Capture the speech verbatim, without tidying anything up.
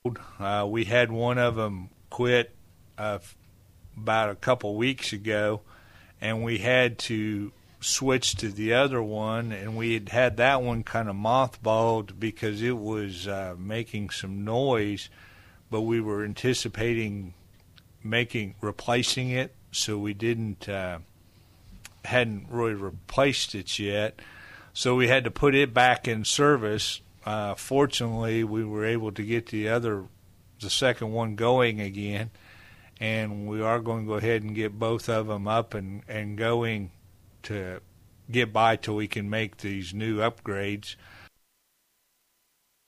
Uh, we had one of them quit uh, about a couple weeks ago, and we had to switch to the other one, and we had had that one kind of mothballed because it was uh, making some noise, but we were anticipating making replacing it, so we didn't uh, hadn't really replaced it yet. So we had to put it back in service. Uh, fortunately, we were able to get the other, the second one going again, and we are going to go ahead and get both of them up and, and going to get by till we can make these new upgrades.